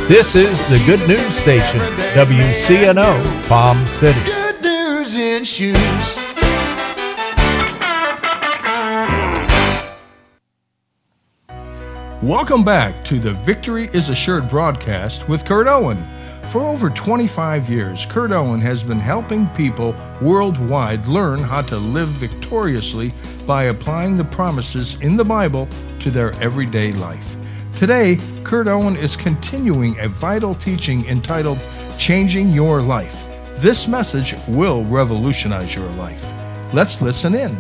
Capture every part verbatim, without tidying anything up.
This is the Good News Station, W C N O, Palm City. Good news in shoes. Welcome back to the Victory is Assured broadcast with Kurt Owen. For over twenty-five years, Kurt Owen has been helping people worldwide learn how to live victoriously by applying the promises in the Bible to their everyday life. Today, Kurt Owen is continuing a vital teaching entitled Changing Your Life. This message will revolutionize your life. Let's listen in.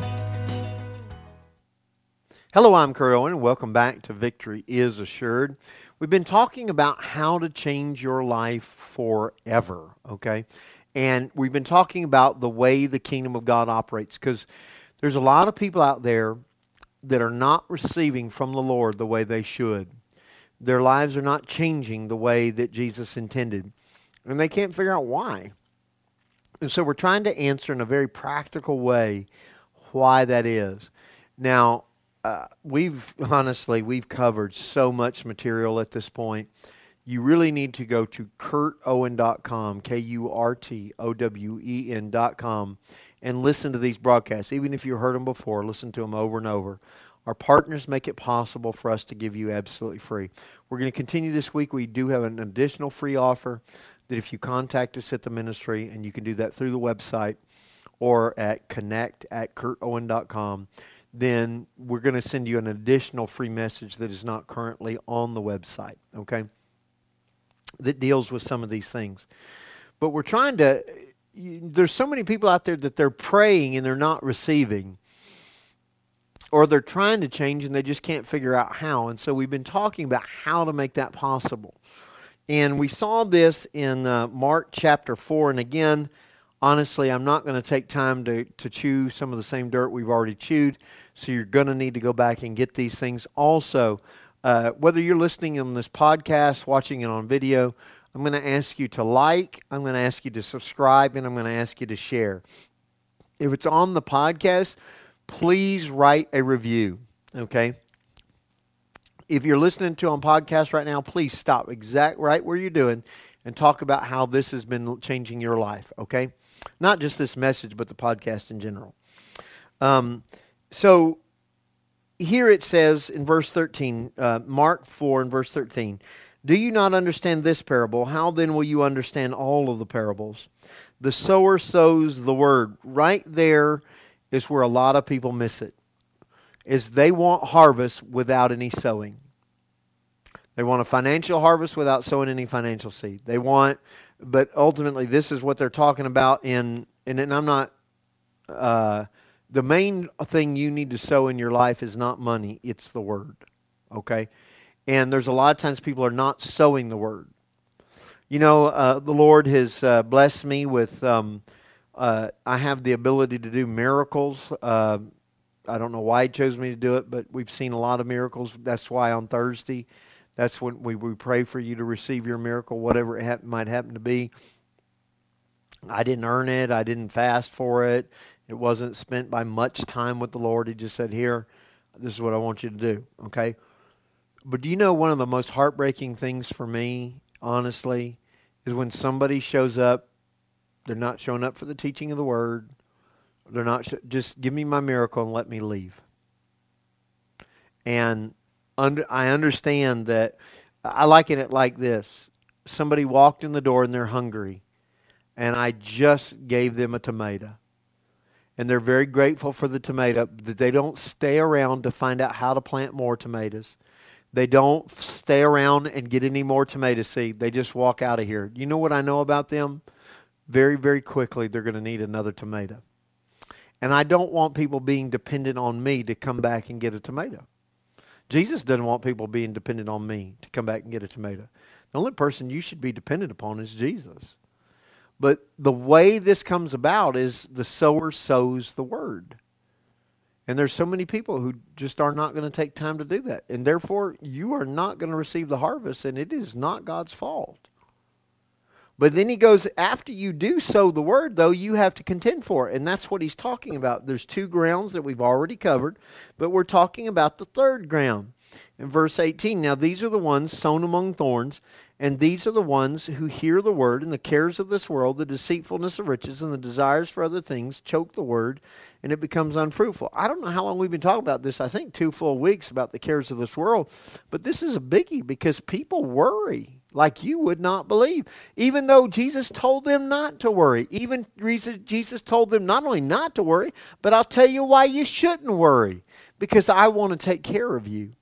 Hello, I'm Kurt Owen, and welcome back to Victory is Assured. We've been talking about how to change your life forever, okay? And we've been talking about the way the kingdom of God operates, because there's a lot of people out there that are not receiving from the Lord the way they should. Their lives are not changing the way that Jesus intended, and they can't figure out why. And so we're trying to answer in a very practical way why that is. Now, Uh, we've, honestly, we've covered so much material at this point. You really need to go to kurt owen dot com, K U R T O W E N dot com, and listen to these broadcasts. Even if you heard them before, listen to them over and over. Our partners make it possible for us to give you absolutely free. We're going to continue this week. We do have an additional free offer that if you contact us at the ministry, and you can do that through the website or at connect at kurt owen dot com, then we're going to send you an additional free message that is not currently on the website, okay, that deals with some of these things. But we're trying to, you, there's so many people out there that they're praying and they're not receiving, or they're trying to change and they just can't figure out how. And so we've been talking about how to make that possible. And we saw this in uh, Mark chapter four, and again, honestly, I'm not going to take time to, to chew some of the same dirt we've already chewed, so you're going to need to go back and get these things. Also, uh, whether you're listening on this podcast, watching it on video, I'm going to ask you to like, I'm going to ask you to subscribe, and I'm going to ask you to share. If it's on the podcast, please write a review, okay? If you're listening to on podcast right now, please stop exact right where you're doing and talk about how this has been changing your life, okay? Not just this message, but the podcast in general. Um, so here it says in verse thirteen, uh, Mark four and verse thirteen, "Do you not understand this parable? How then will you understand all of the parables? The sower sows the word." Right there is where a lot of people miss it, is they want harvest without any sowing. They want a financial harvest without sowing any financial seed. They want, but ultimately this is what they're talking about in, and, and I'm not, uh, the main thing you need to sow in your life is not money, it's the word, okay? And there's a lot of times people are not sowing the word. You know, uh, the Lord has uh, blessed me with, um, uh, I have the ability to do miracles. Uh, I don't know why He chose me to do it, but we've seen a lot of miracles. That's why on Thursday, that's when we, we pray for you to receive your miracle, whatever it ha- might happen to be. I didn't earn it. I didn't fast for it. It wasn't spent by much time with the Lord. He just said, here, this is what I want you to do, okay? But do you know one of the most heartbreaking things for me, honestly, is when somebody shows up, they're not showing up for the teaching of the Word. They're not, sh- just give me my miracle and let me leave. And under, I understand that, I liken it like this. Somebody walked in the door and they're hungry, and I just gave them a tomato. And they're very grateful for the tomato, that they don't stay around to find out how to plant more tomatoes. They don't stay around and get any more tomato seed. They just walk out of here. You know what I know about them? Very, very quickly, they're going to need another tomato. And I don't want people being dependent on me to come back and get a tomato. Jesus doesn't want people being dependent on me to come back and get a tomato. The only person you should be dependent upon is Jesus. But the way this comes about is the sower sows the word. And there's so many people who just are not going to take time to do that. And therefore, you are not going to receive the harvest, and it is not God's fault. But then he goes, after you do sow the word, though, you have to contend for it. And that's what he's talking about. There's two grounds that we've already covered, but we're talking about the third ground. In verse eighteen, now these are the ones sown among thorns, and these are the ones who hear the word, and the cares of this world, the deceitfulness of riches, and the desires for other things choke the word, and it becomes unfruitful. I don't know how long we've been talking about this. I think two full weeks about the cares of this world. But this is a biggie because people worry like you would not believe. Even though Jesus told them not to worry. Even Jesus told them not only not to worry, but I'll tell you why you shouldn't worry. Because I want to take care of you.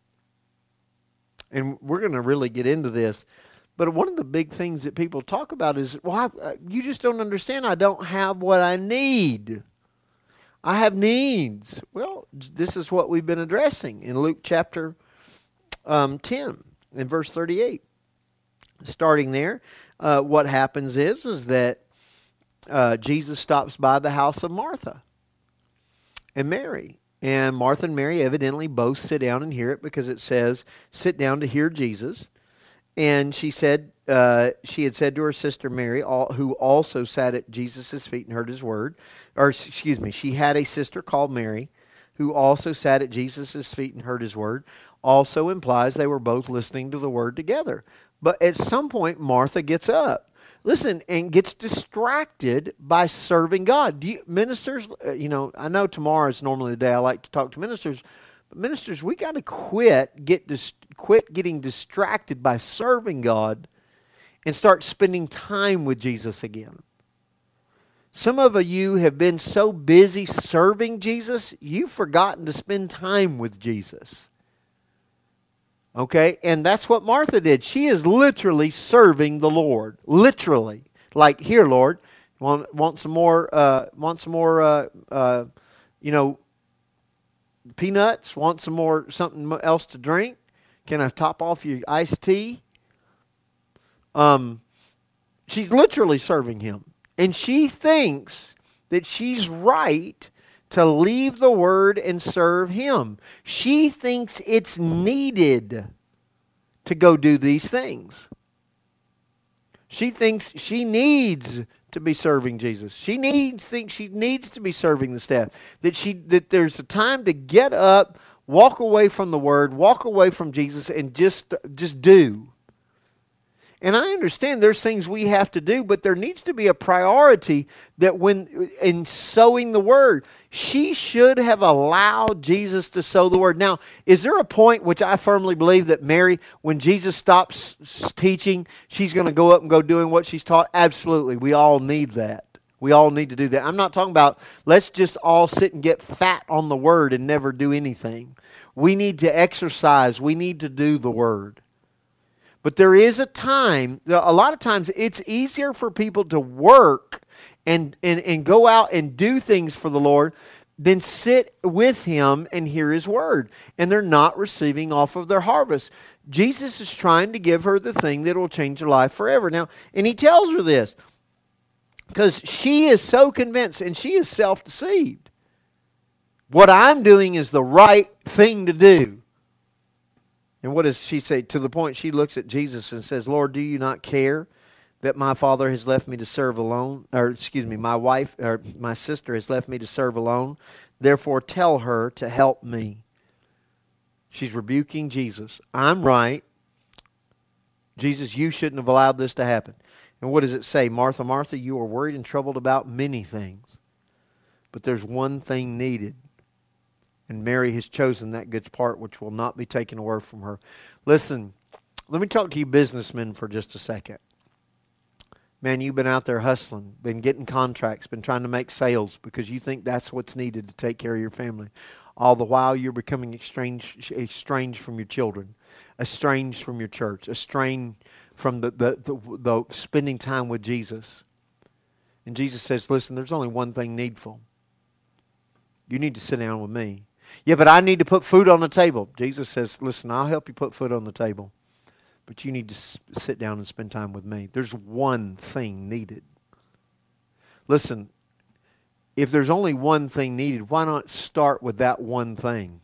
And we're going to really get into this. But one of the big things that people talk about is, well, I, you just don't understand. I don't have what I need. I have needs. Well, this is what we've been addressing in Luke chapter um, ten, in verse thirty-eight. Starting there, uh, what happens is, is that uh, Jesus stops by the house of Martha and Mary. And Martha and Mary evidently both sit down and hear it because it says, sit down to hear Jesus. And she said, uh, she had said to her sister Mary, all, who also sat at Jesus' feet and heard his word, or excuse me, she had a sister called Mary, who also sat at Jesus' feet and heard his word, also implies they were both listening to the word together. But at some point, Martha gets up, listen, and gets distracted by serving God. Do you, ministers, uh, you know, I know tomorrow is normally the day I like to talk to ministers. Ministers, we got to quit get dis- quit getting distracted by serving God and start spending time with Jesus again. Some of you have been so busy serving Jesus, you've forgotten to spend time with Jesus. Okay? And that's what Martha did. She is literally serving the Lord. Literally. Like, here, Lord, want, want some more, uh, want some more, uh, uh, you know, peanuts? Want some more, something else to drink? Can I top off your iced tea? Um, she's literally serving him. And she thinks that she's right to leave the word and serve him. She thinks it's needed to go do these things. She thinks she needs to be serving Jesus. She needs thinks she needs to be serving the staff. That she that there's a time to get up, walk away from the word, walk away from Jesus, and just just do. And I understand there's things we have to do, but there needs to be a priority that when in sowing the word, she should have allowed Jesus to sow the word. Now, is there a point, which I firmly believe, that Mary, when Jesus stops teaching, she's going to go up and go doing what she's taught? Absolutely. We all need that. We all need to do that. I'm not talking about let's just all sit and get fat on the word and never do anything. We need to exercise. We need to do the word. But there is a time, a lot of times it's easier for people to work and, and, and go out and do things for the Lord than sit with him and hear his word. And they're not receiving off of their harvest. Jesus is trying to give her the thing that will change her life forever. Now, and he tells her this because she is so convinced and she is self-deceived. What I'm doing is the right thing to do. And what does she say? To the point she looks at Jesus and says, Lord, do you not care that my father has left me to serve alone? Or excuse me, my wife or my sister has left me to serve alone. Therefore tell her to help me. She's rebuking Jesus. I'm right. Jesus, you shouldn't have allowed this to happen. And what does it say? Martha, Martha, you are worried and troubled about many things. But there's one thing needed. And Mary has chosen that good part which will not be taken away from her. Listen, let me talk to you businessmen for just a second. Man, you've been out there hustling, been getting contracts, been trying to make sales because you think that's what's needed to take care of your family. All the while you're becoming estranged, estranged from your children, estranged from your church, estranged from the, the, the, the spending time with Jesus. And Jesus says, listen, there's only one thing needful. You need to sit down with me. Yeah, but I need to put food on the table. Jesus says, listen, I'll help you put food on the table. But you need to s- sit down and spend time with me. There's one thing needed. Listen, if there's only one thing needed, why not start with that one thing?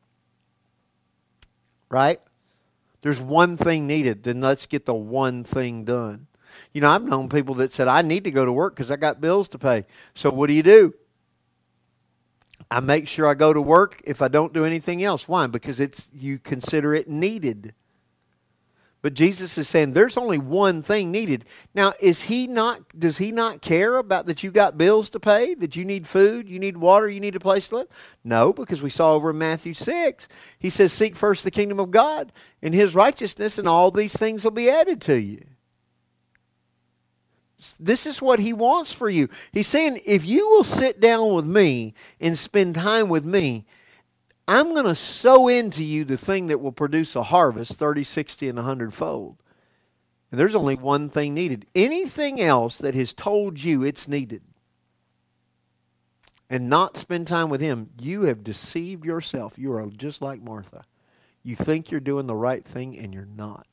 Right? There's one thing needed, then let's get the one thing done. You know, I've known people that said, I need to go to work because I got bills to pay. So what do you do? I make sure I go to work if I don't do anything else. Why? Because it's you consider it needed. But Jesus is saying there's only one thing needed. Now, is he not, does he not care about that you got bills to pay, that you need food, you need water, you need a place to live? No, because we saw over in Matthew six, he says, seek first the kingdom of God and his righteousness, and all these things will be added to you. This is what he wants for you. He's saying, if you will sit down with me and spend time with me, I'm going to sow into you the thing that will produce a harvest, thirty, sixty, and a hundred fold. And there's only one thing needed. Anything else that has told you it's needed and not spend time with him, you have deceived yourself. You are just like Martha. You think you're doing the right thing and you're not.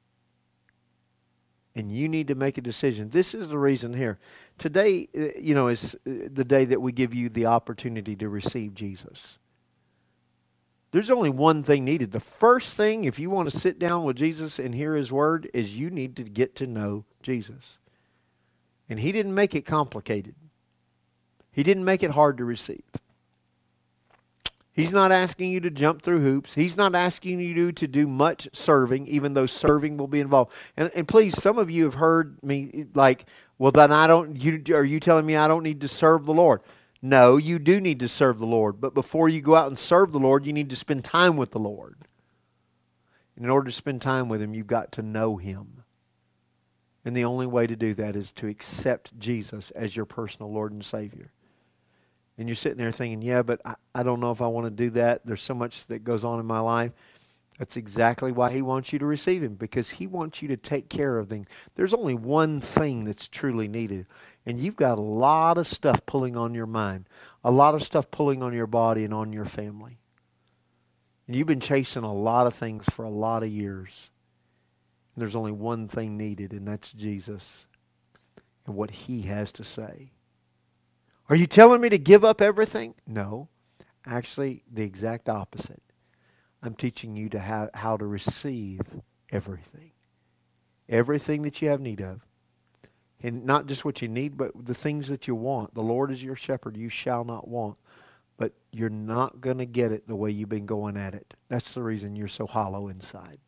And you need to make a decision. This is the reason here. Today, you know, is the day that we give you the opportunity to receive Jesus. There's only one thing needed. The first thing, if you want to sit down with Jesus and hear his word, is you need to get to know Jesus. And he didn't make it complicated. He didn't make it hard to receive. He's not asking you to jump through hoops. He's not asking you to do much serving, even though serving will be involved. And, and please, some of you have heard me like, well, then I don't, you, are you telling me I don't need to serve the Lord? No, you do need to serve the Lord. But before you go out and serve the Lord, you need to spend time with the Lord. And in order to spend time with him, you've got to know him. And the only way to do that is to accept Jesus as your personal Lord and Savior. And you're sitting there thinking, yeah, but I, I don't know if I want to do that. There's so much that goes on in my life. That's exactly why he wants you to receive him, because he wants you to take care of things. There's only one thing that's truly needed. And you've got a lot of stuff pulling on your mind, a lot of stuff pulling on your body and on your family. And you've been chasing a lot of things for a lot of years. And there's only one thing needed, and that's Jesus and what he has to say. Are you telling me to give up everything? No. Actually, the exact opposite. I'm teaching you to how, how to receive everything. Everything that you have need of. And not just what you need, but the things that you want. The Lord is your shepherd. You shall not want. But you're not going to get it the way you've been going at it. That's the reason you're so hollow inside.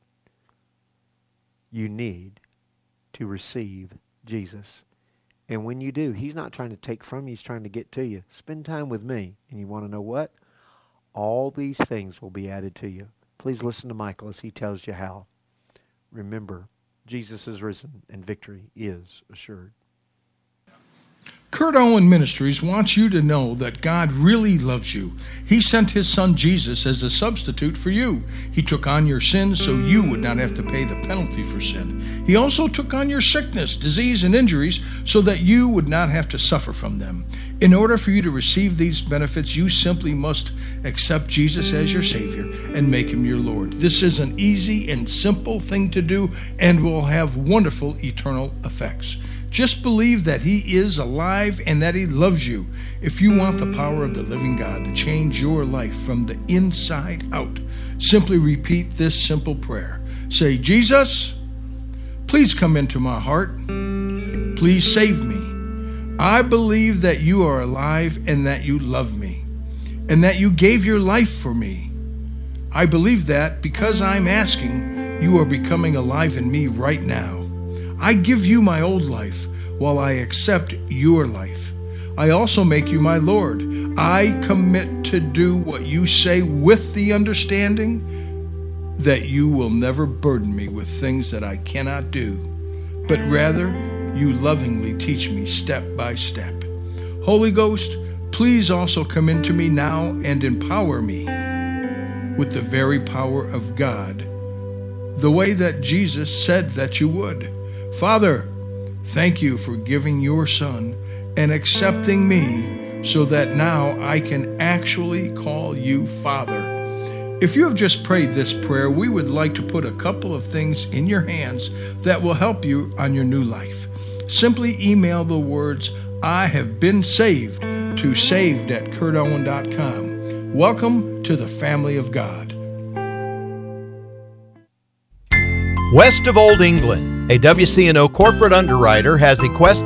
You need to receive Jesus. And when you do, he's not trying to take from you. He's trying to get to you. Spend time with me. And you want to know what? All these things will be added to you. Please listen to Michael as he tells you how. Remember, Jesus is risen and victory is assured. Kurt Owen Ministries wants you to know that God really loves you. He sent his son Jesus as a substitute for you. He took on your sins so you would not have to pay the penalty for sin. He also took on your sickness, disease, and injuries so that you would not have to suffer from them. In order for you to receive these benefits, you simply must accept Jesus as your Savior and make him your Lord. This is an easy and simple thing to do and will have wonderful eternal effects. Just believe that he is alive and that he loves you. If you want the power of the living God to change your life from the inside out, simply repeat this simple prayer. Say, Jesus, please come into my heart. Please save me. I believe that you are alive and that you love me and that you gave your life for me. I believe that because I'm asking, you are becoming alive in me right now. I give you my old life while I accept your life. I also make you my Lord. I commit to do what you say with the understanding that you will never burden me with things that I cannot do, but rather you lovingly teach me step by step. Holy Ghost, please also come into me now and empower me with the very power of God, the way that Jesus said that you would. Father, thank you for giving your son and accepting me so that now I can actually call you Father. If you have just prayed this prayer, we would like to put a couple of things in your hands that will help you on your new life. Simply email the words, I have been saved, to saved at kurt owen dot com. Welcome to the family of God. West of Old England, a W C N O corporate underwriter has a quest